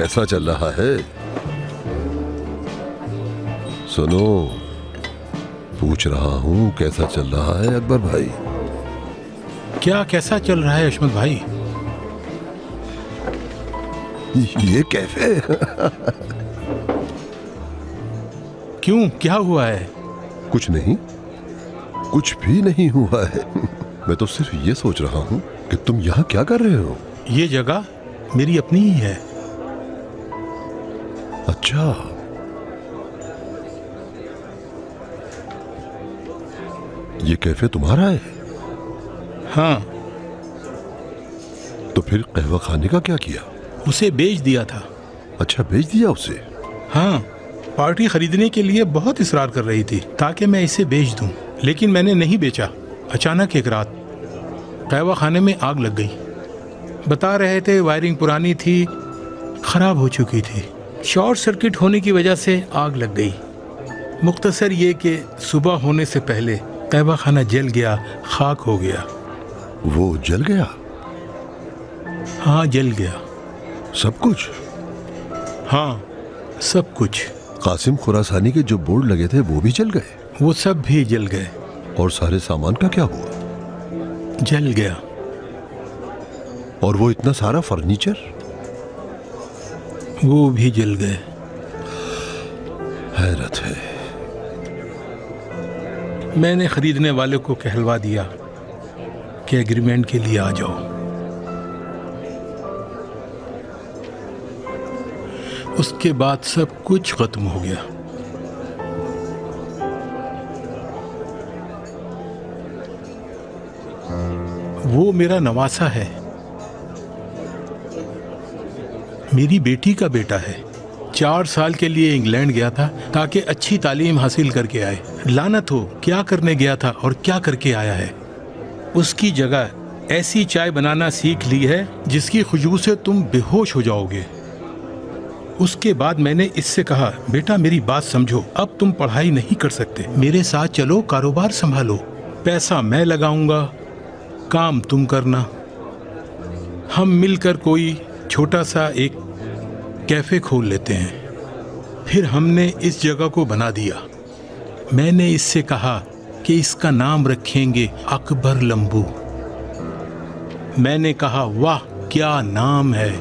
कैसा चल रहा है? सुनो, पूछ रहा हूं कैसा चल रहा है अकबर भाई? क्या कैसा चल रहा है अशमत भाई? ये कैफे? क्यों, क्या हुआ है? कुछ नहीं, कुछ भी नहीं हुआ है। मैं तो सिर्फ ये सोच रहा हूं कि तुम यहाँ क्या कर रहे हो? ये जगह मेरी अपनी ही है। अच्छा, ये कैफे तुम्हारा है? हाँ। तो फिर कहवा खाने का क्या किया? उसे बेच दिया था। अच्छा, बेच दिया उसे? हाँ, पार्टी खरीदने के लिए बहुत इसरार कर रही थी ताकि मैं इसे बेच दूं, लेकिन मैंने नहीं बेचा। अचानक एक रात कहवा खाने में आग लग गई। बता रहे थे वायरिंग पुरानी थी, खराब हो चुकी थी। शॉर्ट सर्किट होने की वजह से आग लग गई। मुख्तसर ये कि सुबह होने से पहले कहवा खाना जल गया, खाक हो गया। वो जल गया? हाँ, जल गया। सब कुछ? हाँ, सब कुछ। कासिम खुरासानी के जो बोर्ड लगे थे वो भी जल गए? वो सब भी जल गए। और सारे सामान का क्या हुआ? जल गया। और वो इतना सारा फर्नीचर? वो भी जल गए। हैरत है। मैंने खरीदने वाले को कहलवा दिया कि एग्रीमेंट के लिए आ जाओ। उसके बाद सब कुछ खत्म हो गया। वो मेरा नवासा है, मेरी बेटी का बेटा है। 4 साल के लिए इंग्लैंड गया था ताकि अच्छी तालीम हासिल करके आए। लानत हो, क्या करने गया था और क्या करके आया है। उसकी जगह ऐसी चाय बनाना सीख ली है जिसकी खुशबू से तुम बेहोश हो जाओगे। उसके बाद मैंने इससे कहा, बेटा मेरी बात समझो, अब तुम पढ़ाई नहीं कर सकते, मेरे साथ चलो, कारोबार संभालो, पैसा मैं लगाऊंगा, काम तुम करना। हम मिलकर कोई छोटा सा एक कैफे खोल लेते हैं। फिर हमने इस जगह को बना दिया। मैंने इससे कहा कि इसका नाम रखेंगे अकबर लंबू। मैंने कहा, वाह क्या नाम है।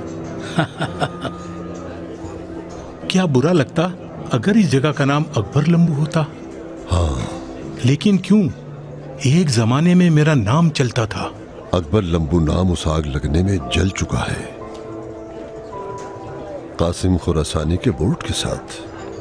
क्या बुरा लगता अगर इस जगह का नाम अकबर लंबू होता? हाँ, लेकिन क्यों, एक जमाने में मेरा नाम चलता था। अकबर लंबू नाम उस आग लगने में जल चुका है, कासिम खुरासानी के बोर्ड के साथ।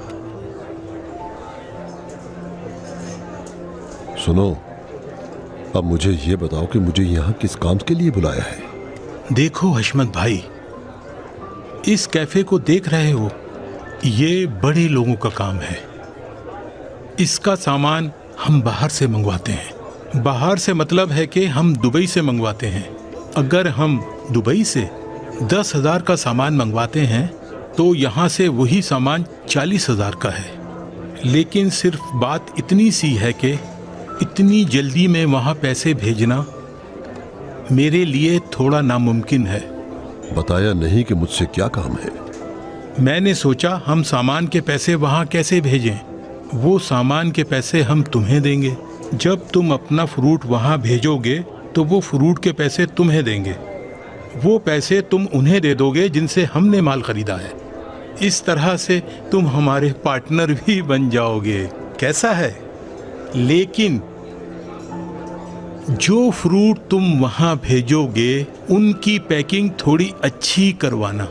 सुनो, अब मुझे ये बताओ कि मुझे यहाँ किस काम के लिए बुलाया है? देखो हशमत भाई, इस कैफे को देख रहे हो, ये बड़े लोगों का काम है। इसका सामान हम बाहर से मंगवाते हैं। बाहर से मतलब है कि हम दुबई से मंगवाते हैं। अगर हम दुबई से 10,000 का सामान मंगवाते हैं तो यहाँ से वही सामान 40,000 का है। लेकिन सिर्फ बात इतनी सी है कि इतनी जल्दी में वहाँ पैसे भेजना मेरे लिए थोड़ा नामुमकिन है। बताया नहीं कि मुझसे क्या काम है। मैंने सोचा हम सामान के पैसे वहाँ कैसे भेजें। वो सामान के पैसे हम तुम्हें देंगे। जब तुम अपना फ्रूट वहाँ भेजोगे तो वो फ्रूट के पैसे तुम्हें देंगे। वो पैसे तुम उन्हें दे दोगे जिनसे हमने माल खरीदा है। इस तरह से तुम हमारे पार्टनर भी बन जाओगे। कैसा है? लेकिन जो फ्रूट तुम वहाँ भेजोगे उनकी पैकिंग थोड़ी अच्छी करवाना।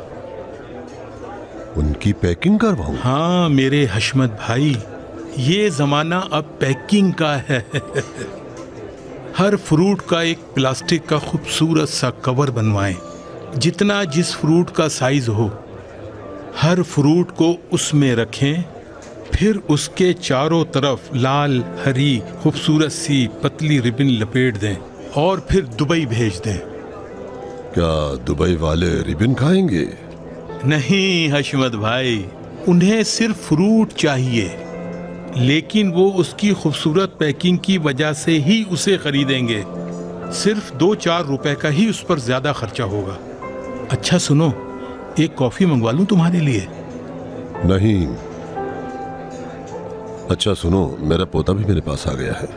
उनकी पैकिंग करवाऊं? हाँ मेरे हशमत भाई, ये जमाना अब पैकिंग का है। हर फ्रूट का एक प्लास्टिक का खूबसूरत सा कवर बनवाएं, जितना जिस फ्रूट का साइज हो। हर फ्रूट को उसमें रखें, फिर उसके चारों तरफ लाल हरी खूबसूरत सी पतली रिबन लपेट दें और फिर दुबई भेज दें। क्या दुबई वाले रिबन खाएंगे? नहीं हशमत भाई, उन्हें सिर्फ फ्रूट चाहिए, लेकिन वो उसकी खूबसूरत पैकिंग की वजह से ही उसे खरीदेंगे। सिर्फ 2-4 रुपए का ही उस पर ज्यादा खर्चा होगा। अच्छा सुनो, एक कॉफी मंगवा लूं तुम्हारे लिए? नहीं। अच्छा सुनो, मेरा पोता भी मेरे पास आ गया है।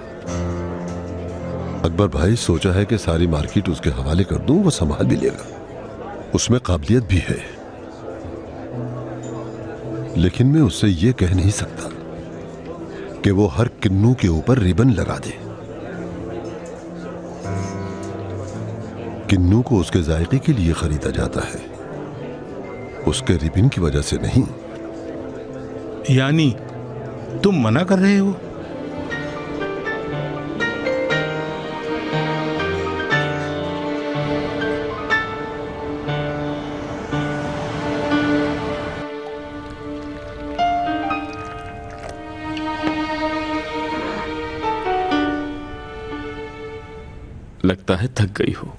अकबर भाई सोचा है कि सारी मार्केट उसके हवाले कर दूं, वो संभाल भी लेगा, उसमें काबिलियत भी है। लेकिन मैं उससे ये कह नहीं सकता कि वो हर किन्नू के ऊपर रिबन लगा दे। किन्नू को उसके जायके के लिए खरीदा जाता है, उसके रिबन की वजह से नहीं। यानी तुम मना कर रहे हो? लगता है थक गई हो।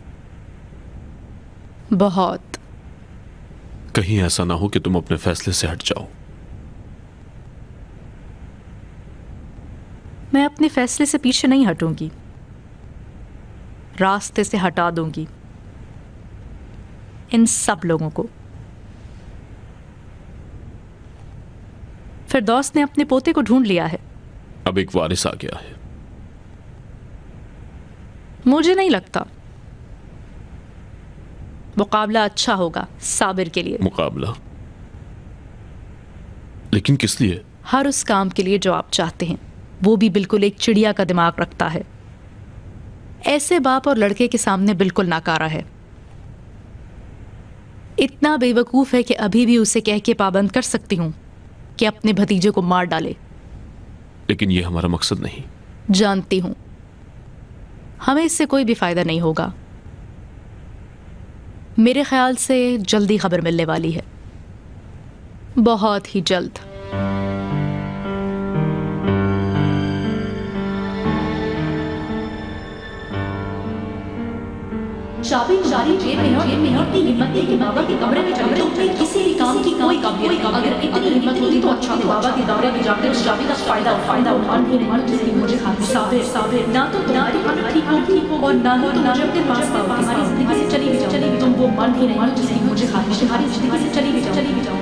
बहुत। कहीं ऐसा ना हो कि तुम अपने फैसले से हट जाओ। मैं अपने फैसले से पीछे नहीं हटूंगी, रास्ते से हटा दूंगी इन सब लोगों को। फिरदौस ने अपने पोते को ढूंढ लिया है। अब एक वारिस आ गया है। मुझे नहीं लगता मुकाबला अच्छा होगा साबिर के लिए। मुकाबला? लेकिन किस लिए? हर उस काम के लिए जो आप चाहते हैं। वो भी बिल्कुल एक चिड़िया का दिमाग रखता है। ऐसे बाप और लड़के के सामने बिल्कुल नाकारा है। इतना बेवकूफ है कि अभी भी उसे कह के पाबंद कर सकती हूं कि अपने भतीजे को मार डाले। लेकिन यह हमारा मकसद नहीं। जानती हूं, हमें इससे कोई भी फायदा नहीं होगा। मेरे ख्याल से जल्दी खबर मिलने वाली है, बहुत ही जल्द। चाबी तुम्हारी जेब में और इतनी हिम्मत है कि बाबा के कमरे में चले जाओ। किसी भी काम की कोई काबिलियत नहीं। अगर इतनी हिम्मत होती तो अच्छा था। बाबा के कमरे में जाकर उस चाबी का फायदा उठान भी नहीं जिसकी मुझे खाती। साबिर ना तो तुम्हारी हालत ठीक होगी और ना ही तुम मुझे अपने पास पाओ। हमारी जिंदगी से चली भी जाओ। तुम वो मन भी नहीं जिसकी मुझे खाती। तुम्हारी जिंदगी से चली भी जाओ।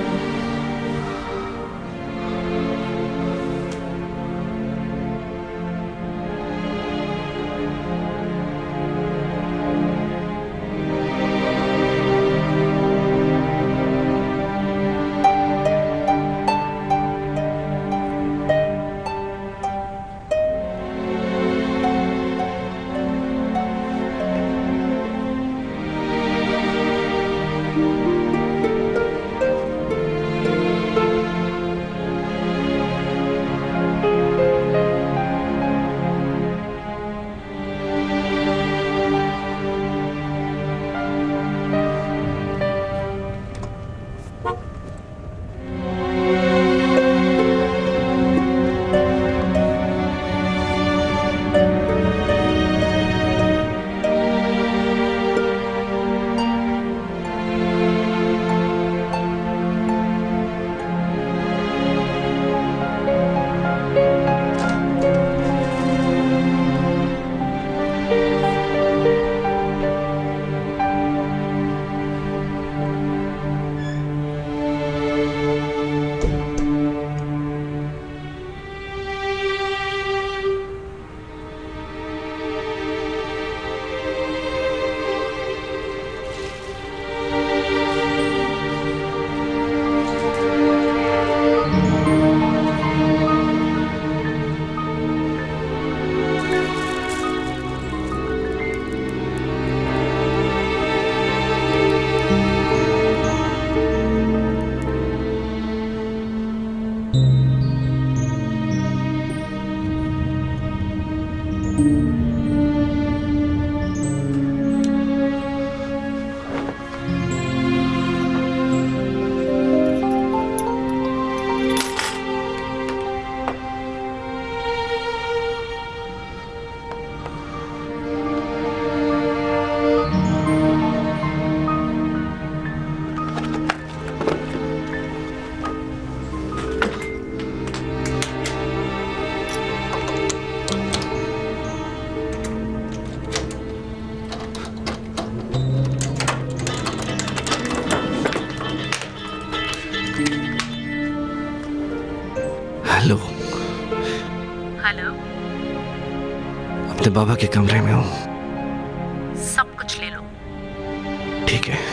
अपने बाबा के कमरे में हूँ। सब कुछ ले लो। ठीक है।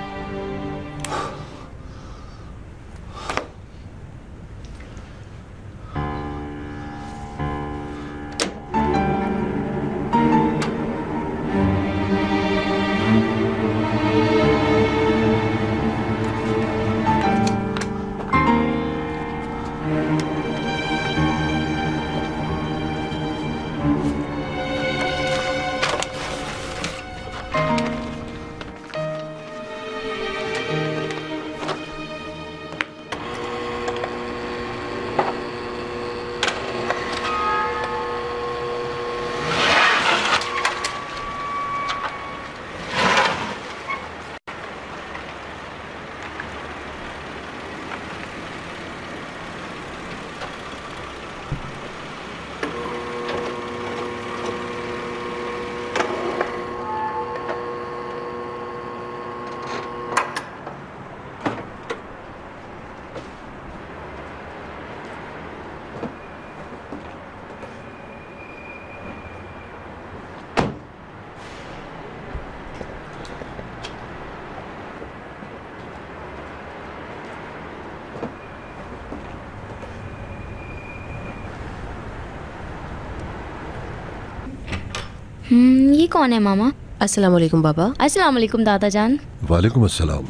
ये कौन है मामा? अस्सलाम वालेकुम बाबा। अस्सलाम वालेकुम दादा जान। वालेकुम अस्सलाम।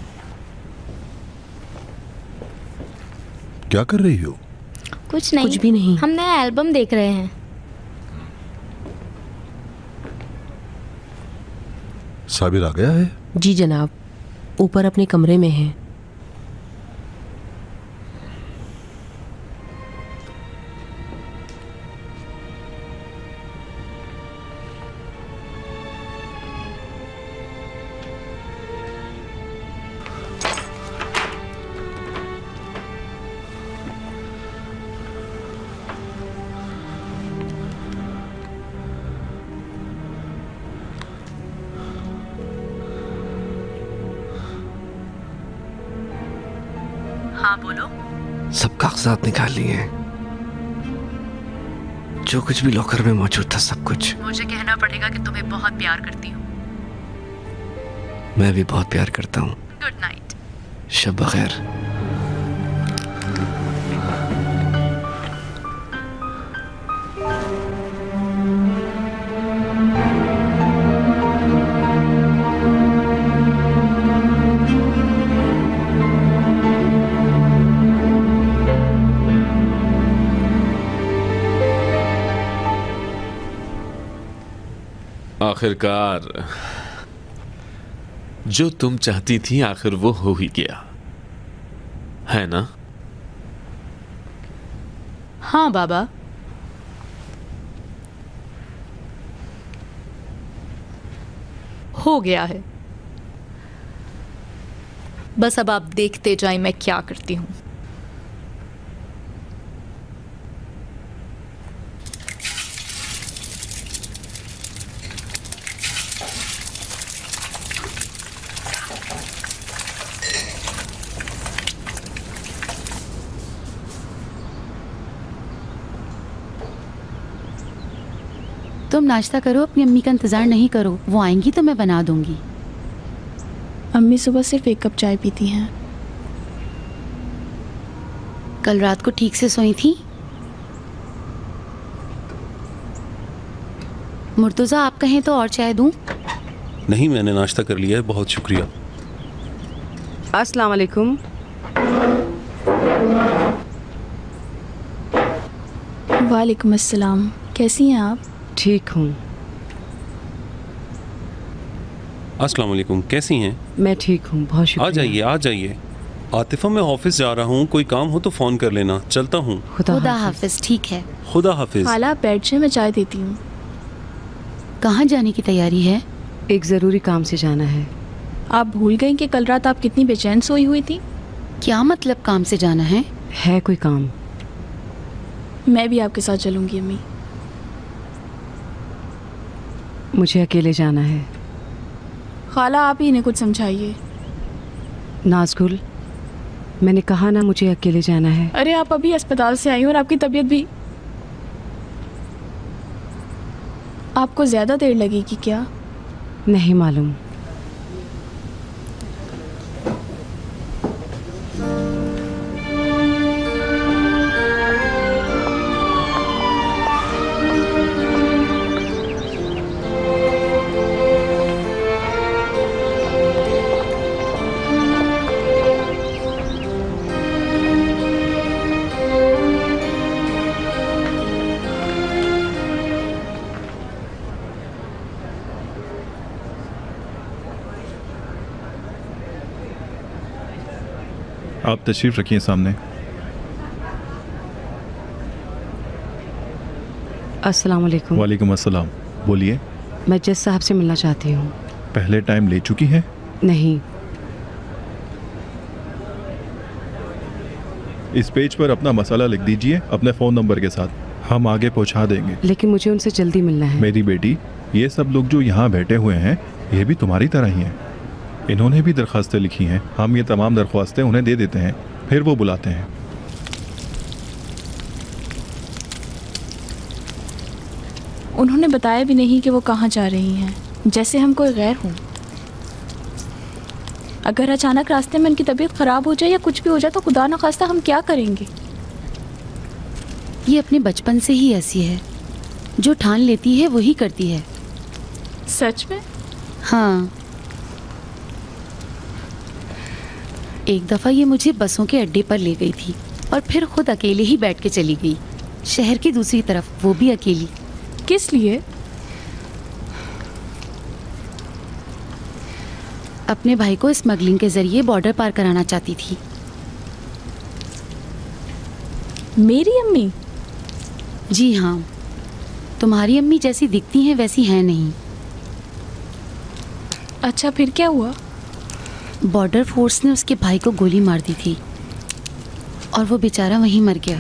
क्या कर रही हो? कुछ नहीं। कुछ भी नहीं। हम नया एल्बम देख रहे हैं। साबिर आ गया है? जी जनाब, ऊपर अपने कमरे में है। हाँ बोलो। सब कागजात निकाल लिए हैं, जो कुछ भी लॉकर में मौजूद था, सब कुछ। मुझे कहना पड़ेगा कि तुम्हें बहुत प्यार करती हूँ। मैं भी बहुत प्यार करता हूँ। Good night. शब बखैर। आखिरकार जो तुम चाहती थी आखिर वो हो ही गया, है ना? हाँ बाबा, हो गया है। बस अब आप देखते जाएं मैं क्या करती हूँ। तुम नाश्ता करो, अपनी अम्मी का इंतज़ार नहीं करो, वो आएंगी तो मैं बना दूंगी। अम्मी सुबह सिर्फ 1 कप चाय पीती हैं। कल रात को ठीक से सोई थी? मुर्तज़ा आप कहें तो और चाय दूं? नहीं, मैंने नाश्ता कर लिया है, बहुत शुक्रिया। अस्सलाम वालेकुम। वालेकुम अस्सलाम। कैसी हैं आप? ठीक हूँ। अस्सलाम वालेकुम, कैसी हैं? मैं ठीक हूँ, बहुत शुक्रिया। आ जाइए, आ जाइए। आतिफा, मैं ऑफिस जा रहा हूँ, कोई काम हो तो फ़ोन कर लेना। चलता हूँ। खुदा हाफिज। ठीक है। खुदा हाफिज। खाला आप बैठ जाए, मैं चाय देती हूँ। कहाँ जाने की तैयारी है? एक ज़रूरी काम से जाना है। आप भूल गई कि कल रात आप कितनी बेचैन सोई हुई थी? क्या मतलब काम से जाना है? है कोई काम? मैं भी आपके साथ चलूँगी अम्मी। मुझे अकेले जाना है। खाला आप ही इन्हें कुछ समझाइए। नाज़गुल, मैंने कहा ना मुझे अकेले जाना है। अरे आप अभी अस्पताल से आई हो और आपकी तबीयत भी। आपको ज़्यादा देर लगेगी क्या? नहीं मालूम। आप तशरीफ़ रखिए सामने। अस्सलाम वालेकुम। वालेकुम अस्सलाम। बोलिए। मैं जज साहब से मिलना चाहती हूँ। पहले टाइम ले चुकी हैं? नहीं। इस पेज पर अपना मसाला लिख दीजिए अपने फ़ोन नंबर के साथ, हम आगे पहुँचा देंगे। लेकिन मुझे उनसे जल्दी मिलना है। मेरी बेटी, ये सब लोग जो यहाँ बैठे हुए हैं ये भी तुम्हारी तरह ही हैं। इन्होंने भी दरख्वास्तें लिखी हैं। हम ये तमाम दरख्वास्तें उन्हें दे देते हैं, फिर वो बुलाते हैं। उन्होंने बताया भी नहीं कि वो कहाँ जा रही हैं, जैसे हम कोई गैर हों। अगर अचानक रास्ते में उनकी तबीयत ख़राब हो जाए या कुछ भी हो जाए तो खुदा न खास्ता हम क्या करेंगे? ये अपने बचपन से ही ऐसी है, जो ठान लेती है वही करती है। सच में? हाँ। एक दफ़ा ये मुझे बसों के अड्डे पर ले गई थी और फिर खुद अकेले ही बैठ के चली गई, शहर की दूसरी तरफ, वो भी अकेली। किस लिए? अपने भाई को स्मगलिंग के जरिए बॉर्डर पार कराना चाहती थी। मेरी अम्मी? जी हाँ, तुम्हारी अम्मी जैसी दिखती हैं वैसी हैं नहीं। अच्छा, फिर क्या हुआ? बॉर्डर फोर्स ने उसके भाई को गोली मार दी थी और वो बेचारा वहीं मर गया।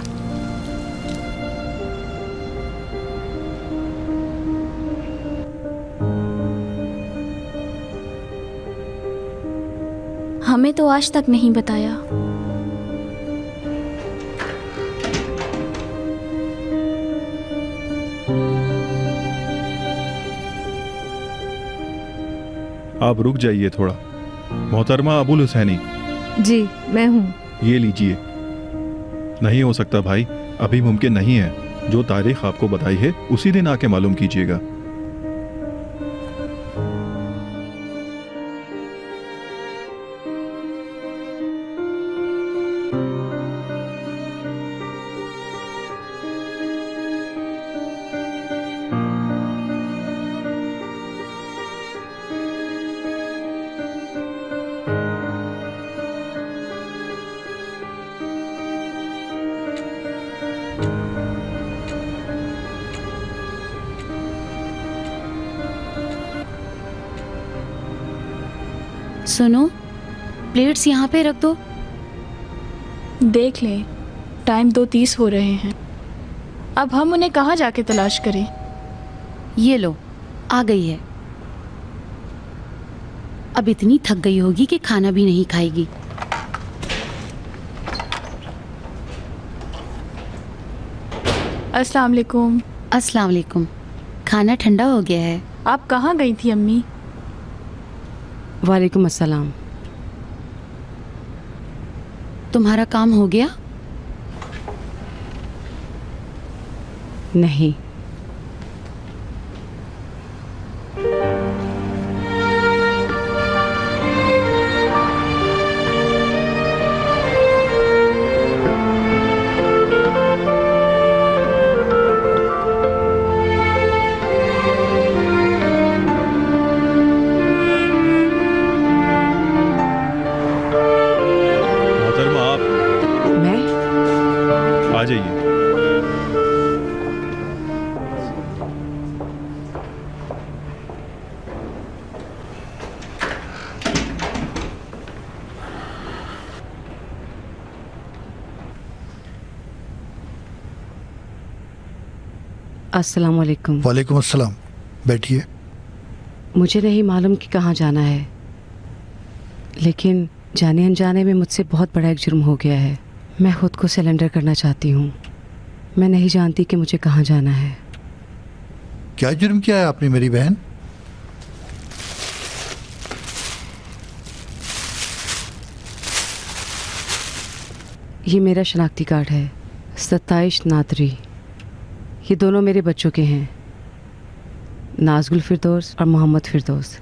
हमें तो आज तक नहीं बताया। आप रुक जाइए थोड़ा। मोहतरमा अबुल हुसैनी। जी, मैं हूँ। ये लीजिए। नहीं हो सकता भाई, अभी मुमकिन नहीं है। जो तारीख आपको बताई है उसी दिन आके मालूम कीजिएगा। सुनो, प्लेट्स यहाँ पे रख दो। देख लें, टाइम 2:30 हो रहे हैं। अब हम उन्हें कहाँ जाके तलाश करें? ये लो, आ गई है। अब इतनी थक गई होगी कि खाना भी नहीं खाएगी। अस्सलाम वालेकुम। अस्सलाम वालेकुम। खाना ठंडा हो गया है। आप कहाँ गई थी अम्मी? वालेकुम अस्सलाम। तुम्हारा काम हो गया? नहीं। अस्सलाम वालेकुम। वालेकुम अस्सलाम। बैठिए। मुझे नहीं मालूम कि कहाँ जाना है, लेकिन जाने अनजाने में मुझसे बहुत बड़ा एक जुर्म हो गया है। मैं खुद को सरेंडर करना चाहती हूँ। मैं नहीं जानती कि मुझे कहाँ जाना है। क्या जुर्म किया है आपने मेरी बहन? ये मेरा शनाख्ती कार्ड है, 27 नादरी। ये दोनों मेरे बच्चों के हैं, नाज़गुल फिरदौस और मोहम्मद फिरदौस।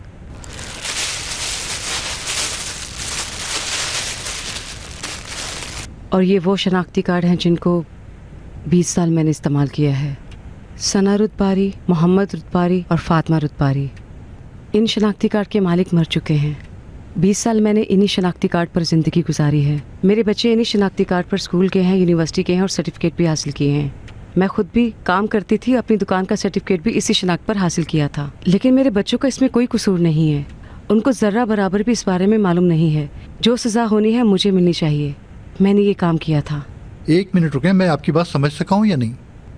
और ये वो शनाख्ती कार्ड हैं जिनको 20 साल मैंने इस्तेमाल किया है। सना रुतबारी, मोहम्मद रुतबारी और फातिमा रुतबारी, इन शनाख्ती कार्ड के मालिक मर चुके हैं। 20 साल मैंने इन्हीं शनाख्ती कार्ड पर ज़िंदगी गुजारी है। मेरे बच्चे इन्हीं शनाख्ती कार्ड पर स्कूल के हैं, यूनिवर्सिटी के हैं और सर्टिफिकेट भी हासिल किए हैं। मैं खुद भी काम करती थी, अपनी दुकान का सर्टिफिकेट भी इसी शनाख्त पर हासिल किया था। लेकिन मेरे बच्चों का इसमें कोई कसूर नहीं है। उनको ज़र्रा बराबर भी इस बारे में मालूम नहीं है। जो सज़ा होनी है मुझे मिलनी चाहिए। मैंने ये काम किया था। 1 मिनट रुकें, मैं आपकी बात समझ सका हूँ या नहीं?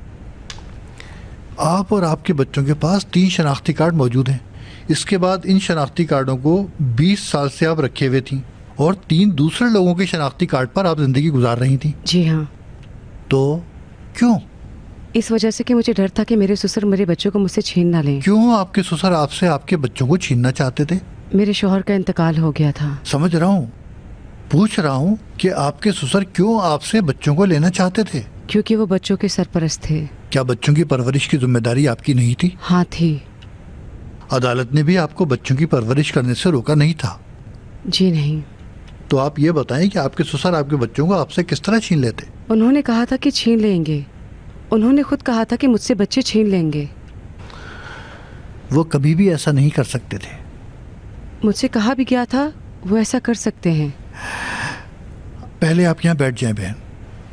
आप और आपके बच्चों के पास 3 शनाख्ती कार्ड मौजूद हैं। इसके बाद इन शनाख्ती कार्डों को 20 साल से आप रखे हुए थी और 3 दूसरे लोगों के शनाख्ती कार्ड पर आप ज़िंदगी गुजार रही थी। जी हाँ। तो क्यों? इस वजह से कि मुझे डर था कि मेरे ससुर मेरे बच्चों को मुझसे छीन ना लें। क्यों आपके ससुर आपसे आपके बच्चों को छीनना चाहते थे? मेरे शौहर का इंतकाल हो गया था। समझ रहा हूँ, पूछ रहा हूँ कि आपके ससुर क्यों आपसे बच्चों को लेना चाहते थे? क्योंकि वो बच्चों के सरपरस्त थे। क्या बच्चों की परवरिश की जिम्मेदारी आपकी नहीं थी? हाँ थी। अदालत ने भी आपको बच्चों की परवरिश करने से रोका नहीं था? जी नहीं। तो आप ये बताएं कि आपके ससुर आपके बच्चों को आपसे किस तरह छीन लेते? उन्होंने कहा था कि छीन लेंगे। उन्होंने खुद कहा था कि मुझसे बच्चे छीन लेंगे। वो कभी भी ऐसा नहीं कर सकते थे। मुझसे कहा भी गया था वो ऐसा कर सकते हैं। पहले आप यहाँ बैठ जाएं बहन।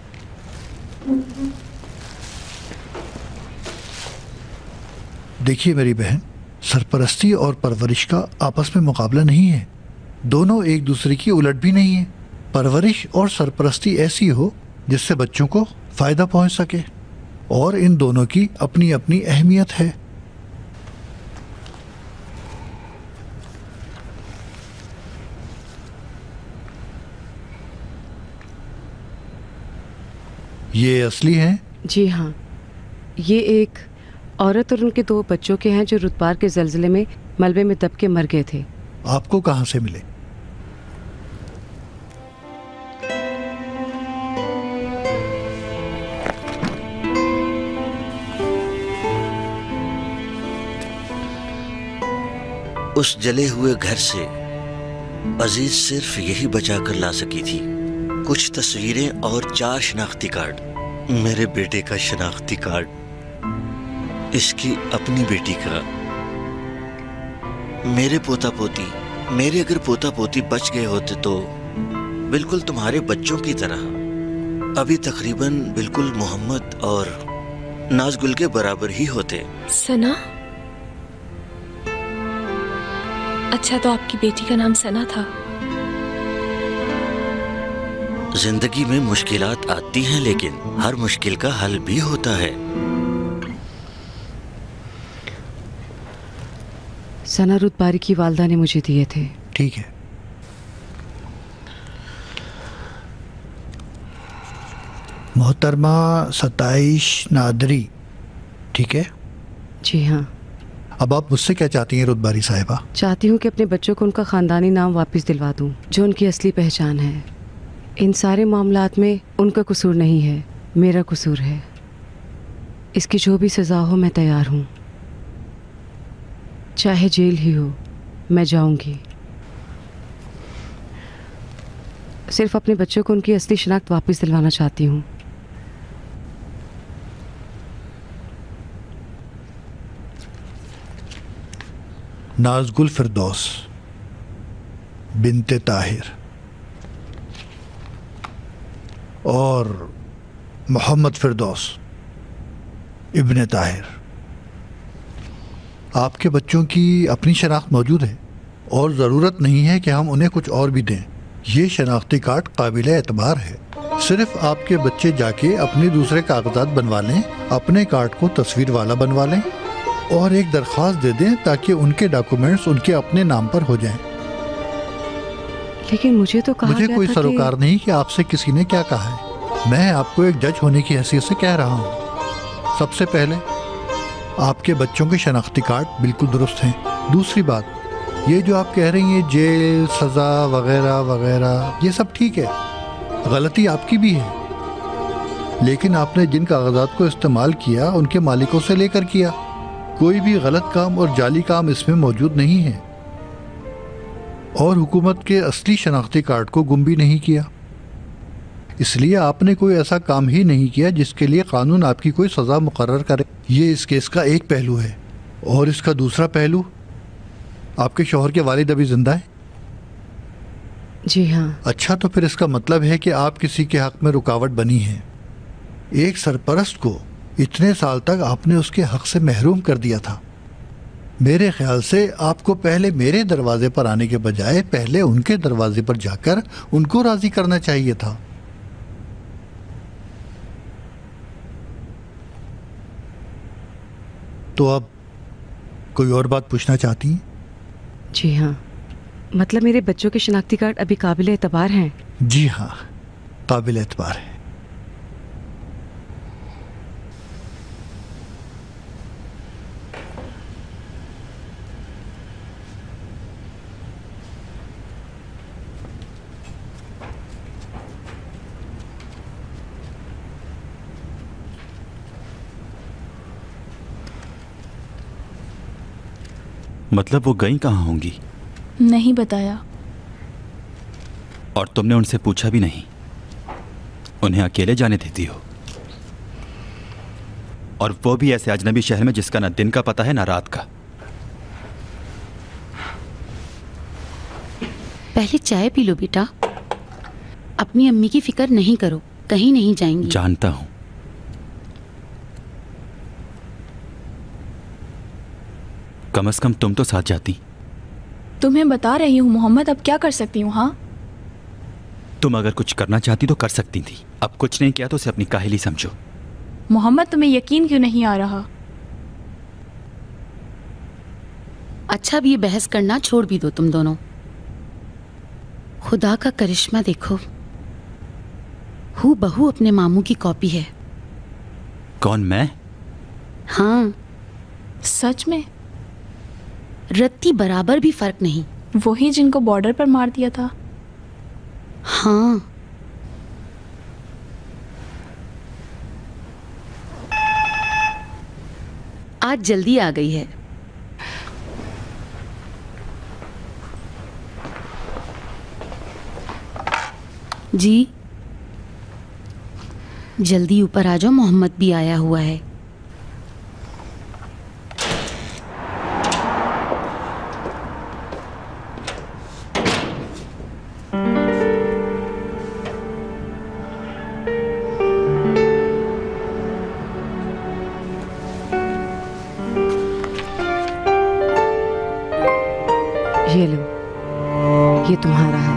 देखिए मेरी बहन, सरपरस्ती और परवरिश का आपस में मुकाबला नहीं है। दोनों एक दूसरे की उलट भी नहीं है। परवरिश और सरपरस्ती ऐसी हो जिससे बच्चों को फ़ायदा पहुंच सके, और इन दोनों की अपनी अपनी अहमियत है। ये असली हैं? जी हाँ। ये एक औरत और उनके 2 बच्चों के हैं जो रुतबार के ज़लज़ले में मलबे में दब के मर गए थे। आपको कहाँ से मिले? उस जले हुए घर से अजीज सिर्फ यही बचा कर ला सकी थी, कुछ तस्वीरें और 4 शनाख्ती कार्ड। मेरे बेटे का शनाख्ती कार्ड, इसकी अपनी बेटी का, मेरे पोता पोती। मेरे अगर पोता पोती बच गए होते तो बिल्कुल तुम्हारे बच्चों की तरह अभी तकरीबन बिल्कुल मोहम्मद और नाज़गुल के बराबर ही होते। सना? अच्छा, तो आपकी बेटी का नाम सना था? जिंदगी में मुश्किलात आती हैं, लेकिन हर मुश्किल का हल भी होता है। सना रुतबारी की वालदा ने मुझे दिए थे। ठीक है। मोहतरमा 27 नादरी, ठीक है? जी हाँ। अब आप मुझसे क्या चाहती हैं रुतबारी साहिबा? चाहती हूँ कि अपने बच्चों को उनका ख़ानदानी नाम वापस दिलवा दूँ, जो उनकी असली पहचान है। इन सारे मामलात में उनका कसूर नहीं है, मेरा कसूर है। इसकी जो भी सज़ा हो मैं तैयार हूँ, चाहे जेल ही हो, मैं जाऊंगी। सिर्फ अपने बच्चों को उनकी असली शनाख्त वापस दिलवाना चाहती हूँ। नाज़गुल फिरदौस बिनते ताहिर और मोहम्मद फिरदौस इब्ने ताहिर। आपके बच्चों की अपनी शनाख्त मौजूद है और ज़रूरत नहीं है कि हम उन्हें कुछ और भी दें। ये शनाख्ती कार्ड काबिल एतबार है। सिर्फ आपके बच्चे जाके अपने दूसरे कागजात बनवा लें, अपने कार्ड को तस्वीर वाला बनवा लें और एक दरख्वास्त दे दें ताकि उनके डॉक्यूमेंट्स उनके अपने नाम पर हो जाएं। लेकिन मुझे तो कहा मुझे गया कोई था सरोकार नहीं कि आपसे किसी ने क्या कहा है। मैं आपको एक जज होने की हैसियत से कह रहा हूँ। सबसे पहले आपके बच्चों के शनाख्ती कार्ड बिल्कुल दुरुस्त हैं। दूसरी बात, ये जो आप कह रही हैं जेल, सज़ा वगैरह वगैरह, ये सब ठीक है, गलती आपकी भी है, लेकिन आपने जिन कागजात को इस्तेमाल किया उनके मालिकों से लेकर किया। कोई भी गलत काम और जाली काम इसमें मौजूद नहीं है, और हुकूमत के असली शनाख्ती कार्ड को गुम भी नहीं किया। इसलिए आपने कोई ऐसा काम ही नहीं किया जिसके लिए कानून आपकी कोई सज़ा मुकर्रर करे। ये इस केस का एक पहलू है। और इसका दूसरा पहलू, आपके शौहर के वालिद अभी जिंदा है? जी हाँ। अच्छा, तो फिर इसका मतलब है कि आप किसी के हक में रुकावट बनी हैं। एक सरपरस्त को इतने साल तक आपने उसके हक से महरूम कर दिया था। मेरे ख्याल से आपको पहले मेरे दरवाजे पर आने के बजाय पहले उनके दरवाजे पर जाकर उनको राज़ी करना चाहिए था। तो अब कोई और बात पूछना चाहती हैं? जी हाँ, मतलब मेरे बच्चों के शनाख्ती कार्ड अभी काबिल एतबार हैं? जी हाँ, काबिल एतबार है। मतलब वो गई कहाँ होंगी? नहीं बताया। और तुमने उनसे पूछा भी नहीं? उन्हें अकेले जाने देती हो? और वो भी ऐसे अजनबी शहर में जिसका ना दिन का पता है ना रात का। पहले चाय पी लो बेटा। अपनी अम्मी की फिक्र नहीं करो, कहीं नहीं जाएंगी। जानता हूं। कम से कम तुम तो साथ जाती। तुम्हें बता रही हूँ मोहम्मद, अब क्या कर सकती हूँ? हाँ, तुम अगर कुछ करना चाहती तो कर सकती थी। अब कुछ नहीं किया तो उसे अपनी काहिली समझो। मोहम्मद, तुम्हें यकीन क्यों नहीं आ रहा? अच्छा, अब ये बहस करना छोड़ भी दो तुम दोनों। खुदा का करिश्मा देखो, हूँ बहू अपने मामू की कॉपी है। कौन, मैं? हाँ। सच में? रत्ती बराबर भी फर्क नहीं। वही जिनको बॉर्डर पर मार दिया था? हाँ। आज जल्दी आ गई है। जी, जल्दी ऊपर आ जाओ, मोहम्मद भी आया हुआ है। ये लो, ये तुम्हारा है।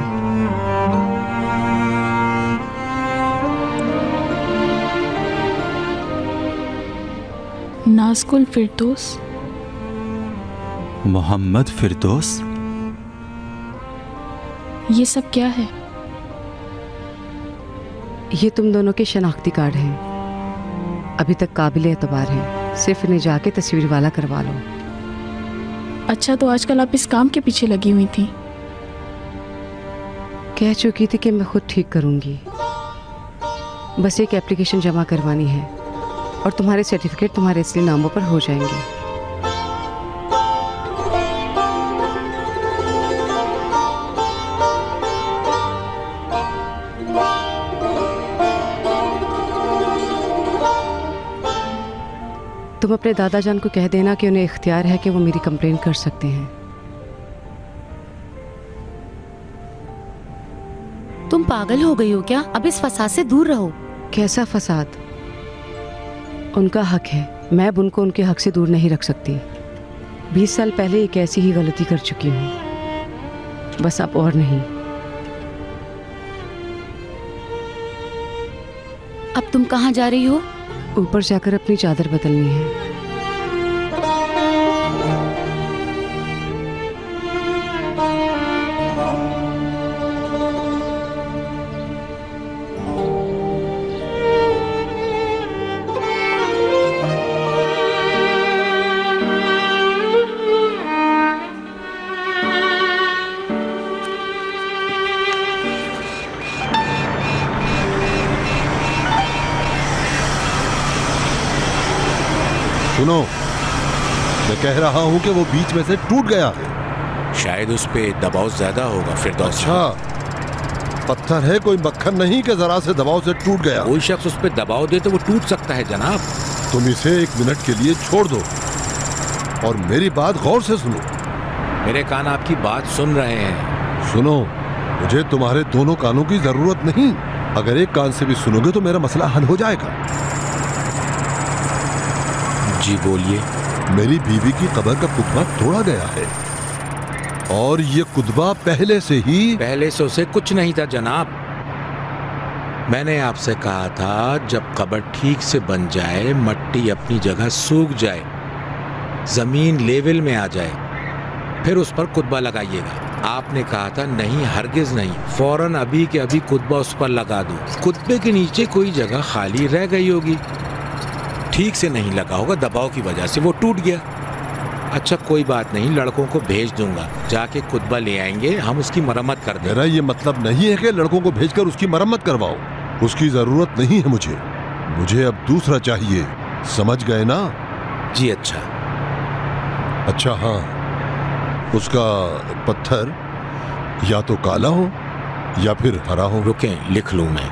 नाज़गुल फिरदौस। मोहम्मद फिरदौस? ये सब क्या है? ये तुम दोनों के शनाख्ती कार्ड हैं। अभी तक काबिल एतबार हैं। सिर्फ इन्हें जाके तस्वीर वाला करवा लो। अच्छा, तो आजकल आप इस काम के पीछे लगी हुई थी? कह चुकी थी कि मैं खुद ठीक करूंगी। बस एक एप्लीकेशन जमा करवानी है और तुम्हारे सर्टिफिकेट तुम्हारे असली नामों पर हो जाएंगे। तुम अपने दादा जान को कह देना कि उन्हें इख्तियार है कि वो मेरी कंप्लेंट कर सकते हैं। तुम पागल हो गई हो क्या? अब इस फसाद से दूर रहो। कैसा फसाद? उनका हक है, मैं अब उनको उनके हक से दूर नहीं रख सकती। 20 साल पहले एक ऐसी ही गलती कर चुकी हूँ, बस अब और नहीं। अब तुम कहाँ जा रही हो? ऊपर जाकर अपनी चादर बदलनी है। सुनो, मैं कह रहा हूं कि वो बीच में से टूट गया है। शायद उस पे दबाव ज्यादा होगा फिर। अच्छा, पत्थर है, कोई मक्खन नहीं कि जरा से दबाव से टूट गया। कोई शख्स उस पे दबाव दे तो वो टूट सकता है जनाब। तुम इसे 1 मिनट के लिए छोड़ दो और मेरी बात गौर से सुनो। मेरे कान आपकी बात सुन रहे हैं। सुनो, मुझे तुम्हारे दोनों कानों की जरूरत नहीं। अगर एक कान से भी सुनोगे तो मेरा मसला हल हो जाएगा। जी बोलिए। मेरी बीवी की कब्र का कुतबा तोड़ा गया है और ये कुतबा पहले से उसे कुछ नहीं था जनाब। मैंने आपसे कहा था जब कब्र ठीक से बन जाए, मट्टी अपनी जगह सूख जाए, जमीन लेवल में आ जाए, फिर उस पर कुतबा लगाइएगा। आपने कहा था नहीं, हरगिज नहीं, फौरन अभी के अभी कुतबा उस पर लगा दो। कुतबे के नीचे कोई जगह खाली रह गई होगी, ठीक से नहीं लगा होगा, दबाव की वजह से वो टूट गया। अच्छा कोई बात नहीं, लड़कों को भेज दूंगा, जाके कुतबा ले आएंगे, हम उसकी मरम्मत कर देंगे। मेरा ये मतलब नहीं है कि लड़कों को भेजकर उसकी मरम्मत करवाओ, उसकी जरूरत नहीं है मुझे। मुझे अब दूसरा चाहिए, समझ गए ना? जी अच्छा। अच्छा हाँ, उसका पत्थर या तो काला हो या फिर हरा हो। रुकें, लिख लूं मैं।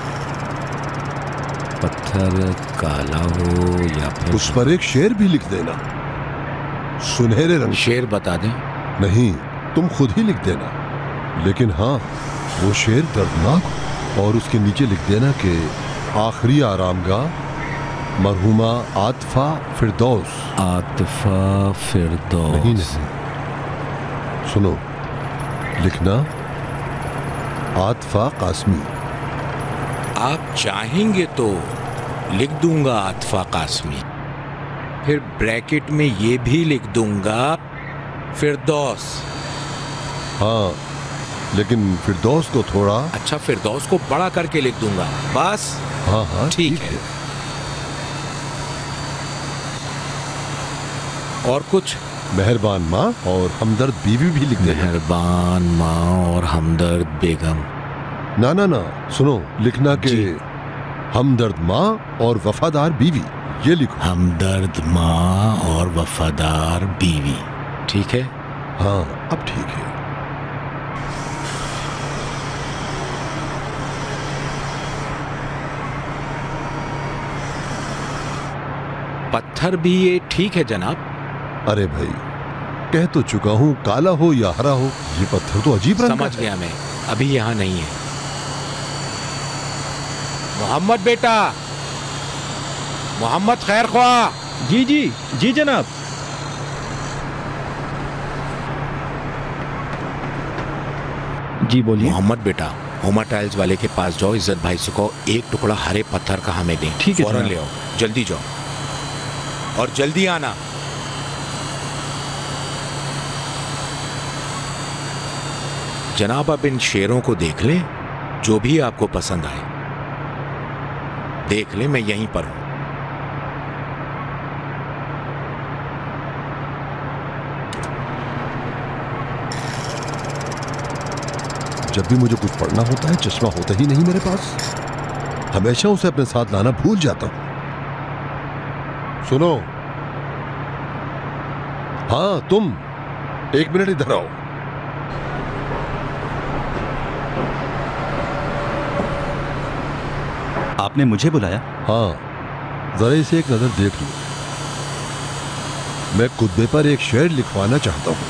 पत्थर काला हो या फिर उस पर एक शेर भी लिख देना, सुनहरे रंग। शेर बता दें? नहीं, तुम खुद ही लिख देना, लेकिन हाँ वो शेर दर्दनाक हो। और उसके नीचे लिख देना कि आखिरी आरामगाह मरहुमा आतिफा फिरदौस। आतिफा फिरदौस। नहीं, सुनो, लिखना आतिफा कासमी। आप चाहेंगे तो लिख दूंगा आतिफा कासमी, फिर ब्रैकेट में ये भी लिख दूंगा फिरदौस। हाँ, लेकिन फिरदौस को थोड़ा। अच्छा, फिरदौस को बड़ा करके लिख दूंगा बस। हाँ हाँ ठीक है। और कुछ? मेहरबान माँ और हमदर्द बीवी भी लिख देना। मेहरबान माँ और हमदर्द बेगम। ना ना ना, सुनो, लिखना कि हमदर्द माँ और वफादार बीवी, ये लिखो। हमदर्द माँ और वफादार बीवी, ठीक है? हाँ, अब ठीक है। पत्थर भी ये ठीक है जनाब? अरे भाई, कह तो चुका हूं, काला हो या हरा हो, ये पत्थर तो अजीब रंग का है। समझ गया मैं, अभी यहाँ नहीं है। मोहम्मद बेटा, मोहम्मद खैर ख्वाह। जी जी जी जनाब। जी बोलिए। मोहम्मद बेटा, होमा टाइल्स वाले के पास जाओ, इज्जत भाई से कहो एक टुकड़ा हरे पत्थर का हमें दें। ठीक है, फौरन ले आओ, जल्दी जाओ और जल्दी आना। जनाब अब इन शेरों को देख लें, जो भी आपको पसंद आए देख लें, मैं यहीं पर हूं। जब भी मुझे कुछ पढ़ना होता है, चश्मा होता ही नहीं मेरे पास, हमेशा उसे अपने साथ लाना भूल जाता हूं। सुनो, हाँ तुम, 1 मिनट इधर आओ। आपने मुझे बुलाया? हाँ, जरा इसे एक नजर देख लो। मैं कुतबे पर एक शेर लिखवाना चाहता हूं।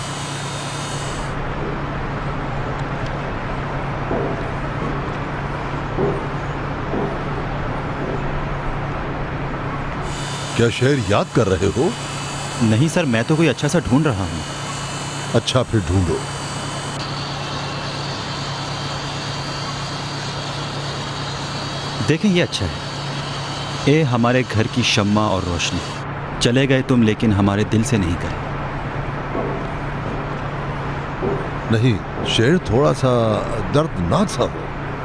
क्या शेर याद कर रहे हो? नहीं सर, मैं तो कोई अच्छा सा ढूंढ रहा हूं। अच्छा, फिर ढूंढो। देखें, ये अच्छा है। ए हमारे घर की शम्मा और रोशनी, चले गए तुम लेकिन हमारे दिल से नहीं गए। नहीं, शेर थोड़ा सा दर्दनाक सा हो।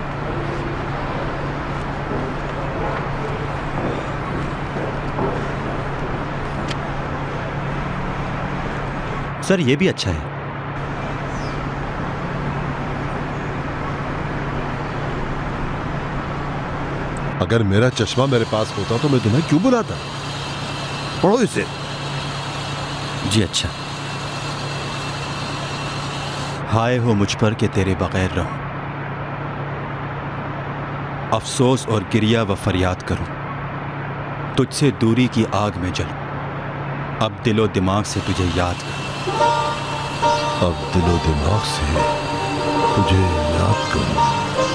सर ये भी अच्छा है। अगर मेरा चश्मा मेरे पास होता तो मैं तुम्हें क्यों बुलाता? पढ़ो इसे। जी अच्छा। हाय हो मुझ पर कि तेरे बगैर रहूं, अफसोस और गिरिया व फरियाद करूं, तुझसे दूरी की आग में जलूं, अब दिलो दिमाग से तुझे याद करूं, अब दिलो दिमाग से तुझे याद करूं।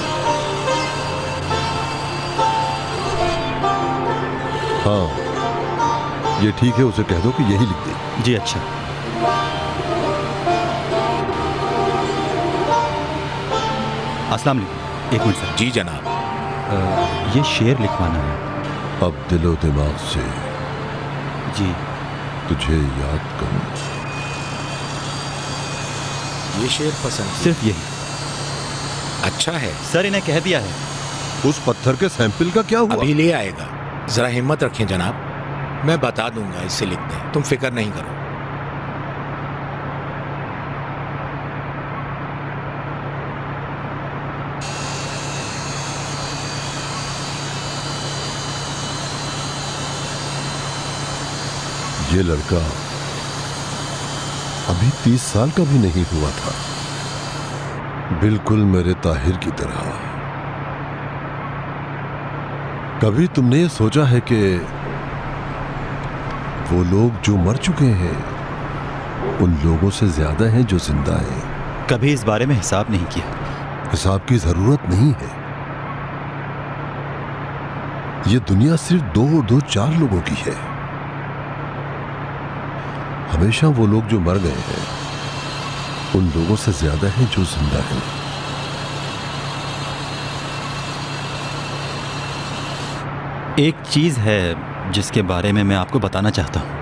हाँ ये ठीक है, उसे कह दो कि यही लिख दे। जी अच्छा। अस्सलाम वालेकुम। एक मिनट सर। जी जनाब। ये शेर लिखवाना है। अब दिलो दिमाग से जी तुझे याद करूं। ये शेर पसंद? सिर्फ यही। अच्छा है सर, इन्हें कह दिया है। उस पत्थर के सैंपल का क्या हुआ? अभी ले आएगा, जरा हिम्मत रखें जनाब, मैं बता दूंगा, इससे लिख दें, तुम फिक्र नहीं करो। ये लड़का अभी 30 साल का भी नहीं हुआ था, बिल्कुल मेरे ताहिर की तरह। कभी तुमने ये सोचा है कि वो लोग जो मर चुके हैं उन लोगों से ज्यादा हैं जो जिंदा हैं? कभी इस बारे में हिसाब नहीं किया। हिसाब की जरूरत नहीं है। ये दुनिया सिर्फ 2-4 लोगों की है। हमेशा वो लोग जो मर गए हैं उन लोगों से ज्यादा हैं जो जिंदा हैं। एक चीज है जिसके बारे में मैं आपको बताना चाहता हूं।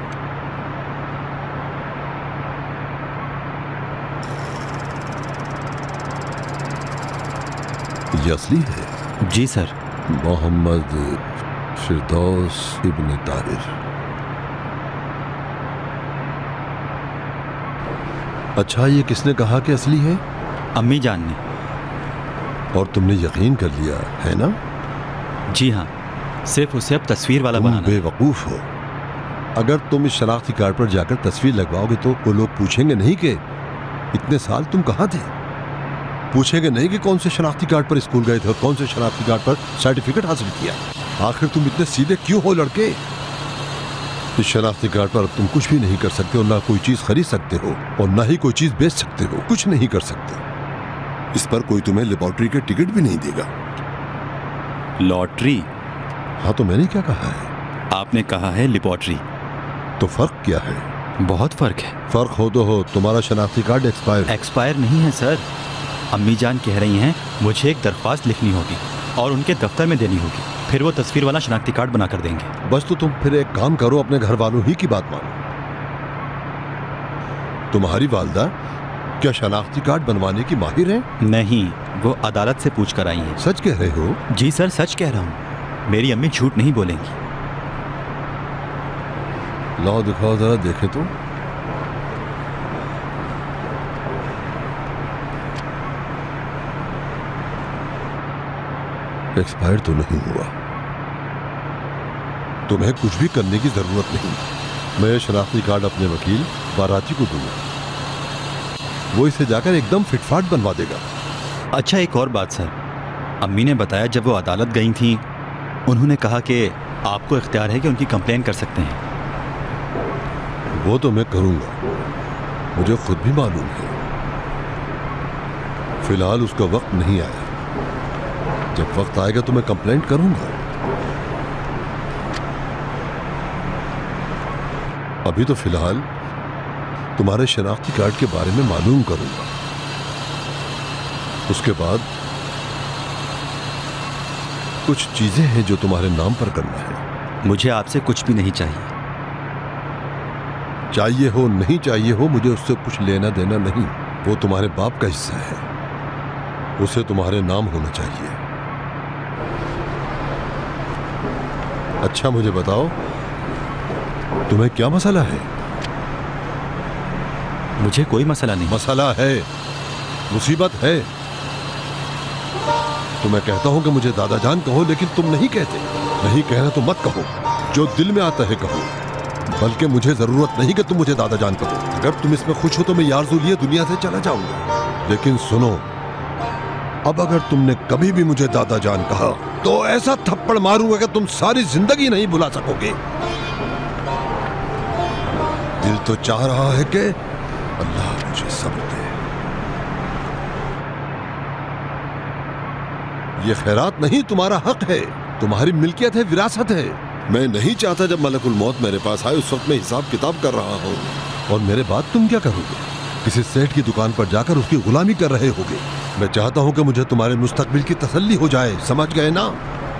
ये असली है? जी सर। मोहम्मद फिरदौस इब्न ताहिर। अच्छा, ये किसने कहा कि असली है? अम्मी जान ने। और तुमने यकीन कर लिया है ना? जी हाँ, सिर्फ उसे अब तस्वीर वाला बनाना। बेवकूफ हो। अगर तुम इस शनाख्ती कार्ड पर जाकर तस्वीर लगवाओगे तो वो लोग पूछेंगे नहीं कि इतने साल तुम कहाँ थे, पूछेंगे नहीं कि कौन से शनाख्ती कार्ड पर स्कूल गए थे और कौन से शनाख्ती कार्ड पर सर्टिफिकेट हासिल किया। आखिर तुम इतने सीधे क्यों हो लड़के? इस शनाख्ती कार्ड पर तुम कुछ भी नहीं कर सकते और ना कोई चीज खरीद सकते हो और ना ही कोई चीज बेच सकते हो। कुछ नहीं कर सकते। इस पर कोई तुम्हें लेबोरेटरी के टिकट भी नहीं देगा। लॉटरी? हाँ तो मैंने क्या कहा है? आपने कहा है लेबोरेटरी। तो फर्क क्या है? बहुत फर्क है। फर्क हो तो हो, तुम्हारा शनाख्ती कार्ड एक्सपायर नहीं है सर। अम्मी जान कह रही हैं मुझे एक दरख्वास्त लिखनी होगी और उनके दफ्तर में देनी होगी, फिर वो तस्वीर वाला शनाख्ती कार्ड बना कर देंगे। बस तो तुम फिर एक काम करो, अपने घर वालों ही की बात मानो। तुम्हारी वालदा क्या शनाख्ती कार्ड बनवाने की माहिर है? नहीं, वो अदालत से पूछ कर आई हैं। सच कह रहे हो? जी सर, सच कह रहा हूँ। मेरी अम्मी झूठ नहीं बोलेंगी। लाओ दिखाओ जरा, देखे तो। एक्सपायर तो नहीं हुआ। तुम्हें कुछ भी करने की जरूरत नहीं। मैं शनाख्ती कार्ड अपने वकील बाराती को दूंगा, वो इसे जाकर एकदम फिटफाट बनवा देगा। अच्छा, एक और बात सर, अम्मी ने बताया जब वो अदालत गई थी उन्होंने कहा कि आपको इख्तियार है कि उनकी कंप्लेन कर सकते हैं। वो तो मैं करूंगा, मुझे खुद भी मालूम है। फिलहाल उसका वक्त नहीं आया। जब वक्त आएगा तो मैं कंप्लेंट करूंगा। अभी तो फिलहाल तुम्हारे शनाख्ती कार्ड के बारे में मालूम करूंगा। उसके बाद कुछ चीजें हैं जो तुम्हारे नाम पर करना है। मुझे आपसे कुछ भी नहीं चाहिए। चाहिए हो नहीं चाहिए हो, मुझे उससे कुछ लेना देना नहीं। वो तुम्हारे बाप का हिस्सा है, उसे तुम्हारे नाम होना चाहिए। अच्छा मुझे बताओ, तुम्हें क्या मसला है? मुझे कोई मसला नहीं। मसला है, मुसीबत है। तो मैं कहता हूं कि मुझे दादा जान कहो, लेकिन तुम नहीं कहते। नहीं कहना तो मत कहो, जो दिल में आता है कहो। बल्कि मुझे जरूरत नहीं कि तुम मुझे दादा जान कहो। अगर तुम इसमें खुश हो तो मैं यारजुल ये दुनिया से चला जाऊंगा। लेकिन सुनो, अब अगर तुमने कभी भी मुझे दादा जान कहा तो ऐसा थप्पड़ मारूंगा कि तुम सारी जिंदगी नहीं भुला सकोगे। दिल तो चाह रहा है कि अल्लाह मुझे सब्र दे। ये खैरात नहीं, तुम्हारा हक है, तुम्हारी मिल्कियत है, विरासत है। मैं नहीं चाहता जब मलकुल मौत मेरे पास आए उस वक्त मैं हिसाब किताब कर रहा हूँ। और मेरे बाद तुम क्या करोगे? किसी सेठ की दुकान पर जाकर उसकी गुलामी कर रहे होगे। मैं चाहता हूँ कि मुझे तुम्हारे मुस्तकबिल की तसल्ली हो जाए, समझ गए ना?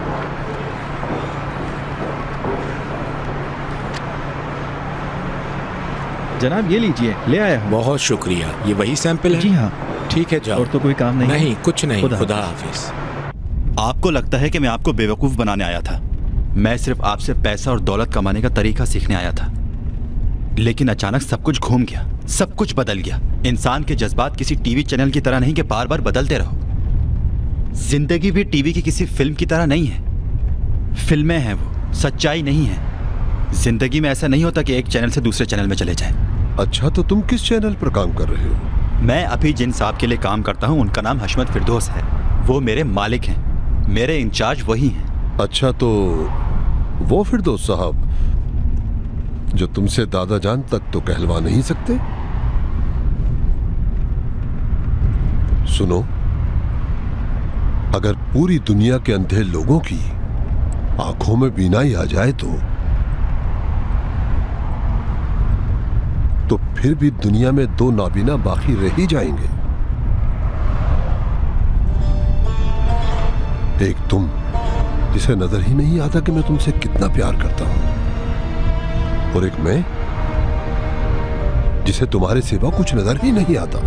जनाब ये लीजिए, ले आया हूँ। बहुत शुक्रिया। ये वही सैंपल है? जी हाँ। ठीक है, जाओ। और तो कोई काम नहीं? नहीं, कुछ नहीं। खुदा हाफिज। आपको लगता है कि मैं आपको बेवकूफ़ बनाने आया था। मैं सिर्फ आपसे पैसा और दौलत कमाने का तरीका सीखने आया था, लेकिन अचानक सब कुछ घूम गया, सब कुछ बदल गया। इंसान के जज्बात किसी टीवी चैनल की तरह नहीं कि बार बार बदलते रहो। जिंदगी भी टीवी की किसी फिल्म की तरह नहीं है। फिल्में हैं वो, सच्चाई नहीं है। जिंदगी में ऐसा नहीं होता कि एक चैनल से दूसरे चैनल में चले जाएं। अच्छा, तो तुम किस चैनल पर काम कर रहे हो? मैं अभी जिन साहब के लिए काम करता हूँ उनका नाम हशमत फिरदौस है। वो मेरे मालिक हैं, मेरे इंचार्ज वही हैं। अच्छा, तो वो फिरदौस साहब जो तुमसे दादा जान तक तो कहलवा नहीं सकते? सुनो, अगर पूरी दुनिया के अंधे लोगों की आंखों में बीनाई आ जाए तो फिर भी दुनिया में दो नाबीना बाकी रह ही जाएंगे। एक तुम, जिसे नजर ही नहीं आता कि मैं तुमसे कितना प्यार करता हूं, और एक मैं, जिसे तुम्हारे सिवा कुछ नजर ही नहीं आता।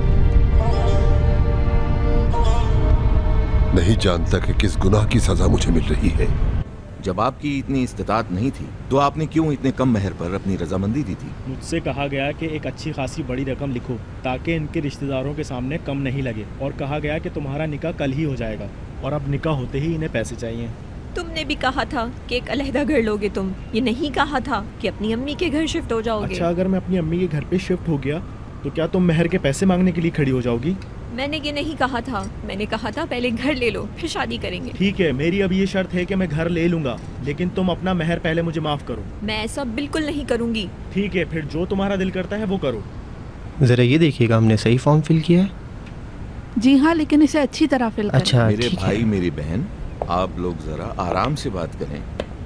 नहीं जानता कि किस गुनाह की सजा मुझे मिल रही है। जब आपकी इतनी इस्तिताअत नहीं थी तो आपने क्यों इतने कम मेहर पर अपनी रजामंदी दी थी? मुझसे कहा गया कि एक अच्छी खासी बड़ी रकम लिखो ताकि इनके रिश्तेदारों के सामने कम नहीं लगे, और कहा गया कि तुम्हारा निकाह कल ही हो जाएगा, और अब निकाह होते ही इन्हें पैसे चाहिए। तुमने भी कहा था कि एक अलहदा घर लोगे तुम, ये नहीं कहा था कि अपनी अम्मी के घर शिफ्ट हो जाओगे। अच्छा, अगर मैं अपनी अम्मी के घर पे शिफ्ट हो गया तो क्या तुम मेहर के पैसे मांगने के लिए खड़ी हो जाओगी? मैंने ये नहीं कहा था। मैंने कहा था पहले घर ले लो फिर शादी करेंगे। ठीक है, मेरी अब ये शर्त है कि मैं घर ले लूंगा, लेकिन तुम अपना मेहर पहले मुझे माफ करो। मैं ऐसा बिल्कुल नहीं करूंगी। ठीक है, फिर जो तुम्हारा दिल करता है वो करो। जरा ये देखिएगा, हमने सही फॉर्म फिल किया है। जी हाँ, लेकिन इसे अच्छी तरह फिल करें। अच्छा, मेरे भाई मेरी बहन, आप लोग जरा आराम से बात करें।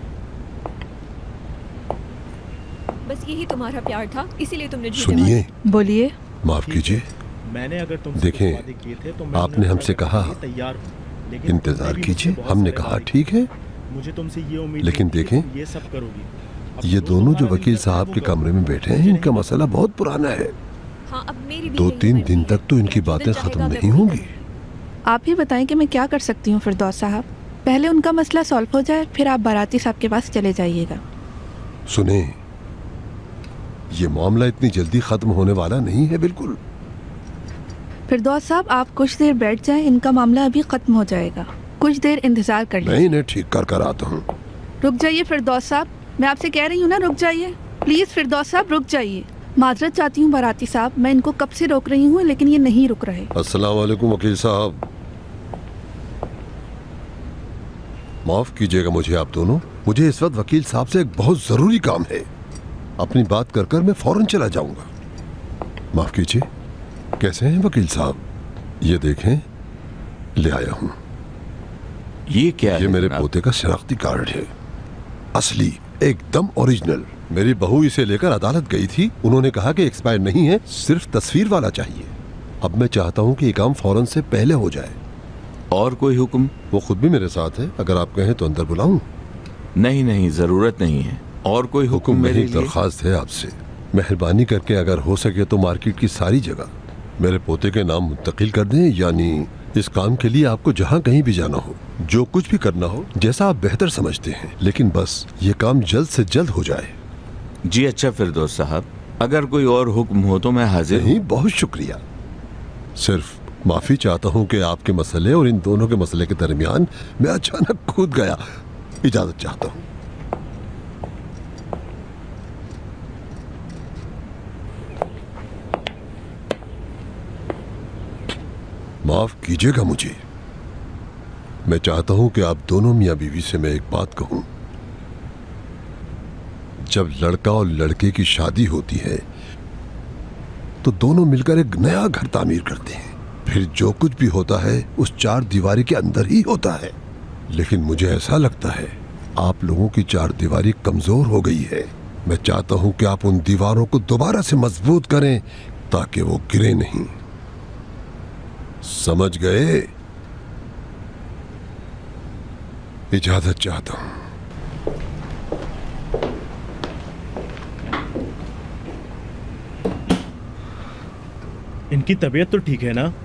बस यही तुम्हारा प्यार था, इसीलिए तुमने सुनिए, बोलिए। माफ कीजिए, मैंने अगर तुमसे देखें, किए थे तो मैं आपने हमसे कहा तैयार हूं, लेकिन इंतजार कीजिए। हमने कहा ठीक है, मुझे तुमसे ये उम्मीद लेकिन देखें, ये सब करोगी। ये दोनों जो वकील साहब के कमरे में बैठे हैं, इनका मसला बहुत पुराना है। हाँ, अब मेरी भी 2-3 दिन तक तो इनकी बातें खत्म नहीं होंगी। आप ही बताएं कि मैं क्या कर सकती हूँ फिरदौस साहब। पहले उनका मसला सॉल्व हो जाए, फिर आप बाराती साहब के पास चले जाइएगा। सुने, ये मामला इतनी जल्दी खत्म होने वाला नहीं है बिल्कुल। फिरदौस साहब, आप कुछ देर बैठ जाएं, इनका मामला अभी खत्म हो जाएगा। कुछ देर इंतजार कर लीजिए। मैं इन्हें ठीक कर आता हूँ। रुक जाइए फिरदौस साहब, मैं आपसे कह रही हूँ ना, रुक जाइए प्लीज। फिरदौस साहब रुक जाइए। माजरत चाहती हूँ बाराती साहब, मैं इनको कब से रोक रही हूँ लेकिन ये नहीं रुक रहे। अस्सलाम वालेकुम वकील साहब, माफ कीजिएगा मुझे आप दोनों। मुझे इस वक्त वकील साहब से एक बहुत जरूरी काम है। अपनी बात कर कर मैं फौरन चला जाऊंगा। माफ कीजिए। कैसे हैं वकील साहब? ये देखें, ले आया हूं। ये क्या है? ये मेरे पोते का शनाख्ती कार्ड है, असली, एकदम ओरिजिनल। मेरी बहू इसे लेकर अदालत गई थी, उन्होंने कहा कि एक्सपायर नहीं है, सिर्फ तस्वीर वाला चाहिए। अब मैं चाहता हूं कि ये काम फौरन से पहले हो जाए। और कोई हुक्म? वो खुद भी मेरे साथ है, अगर आप कहें तो अंदर बुलाऊं? नहीं नहीं, जरूरत नहीं है। और कोई हुक्म? मेरी दरख्वास्त है आपसे, मेहरबानी करके अगर हो सके तो मार्केट की सारी जगह मेरे पोते के नाम मुंतकिल कर दें। यानी इस काम के लिए आपको जहाँ कहीं भी जाना हो, जो कुछ भी करना हो, जैसा आप बेहतर समझते हैं, लेकिन बस ये काम जल्द से जल्द हो जाए। जी अच्छा फिरदौस साहब, अगर कोई और हुक्म हो तो मैं हाजिर नहीं। बहुत शुक्रिया। सिर्फ माफी चाहता हूँ कि आपके मसले और इन दोनों के मसले के दरमियान मैं अचानक कूद गया। इजाजत चाहता हूँ। माफ कीजिएगा मुझे। मैं चाहता हूं कि आप दोनों मियां बीवी से मैं एक बात कहूं। जब लड़का और लड़के की शादी होती है तो दोनों मिलकर एक नया घर तामीर करते हैं। फिर जो कुछ भी होता है उस चार दीवारी के अंदर ही होता है। लेकिन मुझे ऐसा लगता है आप लोगों की चार दीवारी कमजोर हो गई है। मैं चाहता हूं कि आप उन दीवारों को दोबारा से मजबूत करें ताकि वो गिरे नहीं। समझ गए? इजाजत चाहता हूं। इनकी तबीयत तो ठीक है ना?